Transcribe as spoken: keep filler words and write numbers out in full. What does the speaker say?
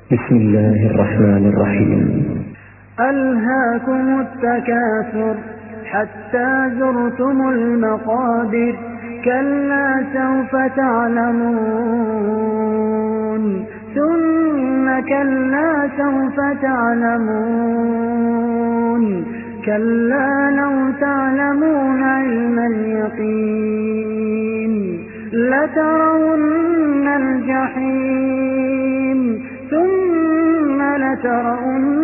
بسم الله الرحمن الرحيم. ألهاكم التكاثر حتى زرتم المقابر، كلا سوف تعلمون ثم كلا سوف تعلمون، كلا لو تعلمون علم اليقين لترون الجحيم ثم لترون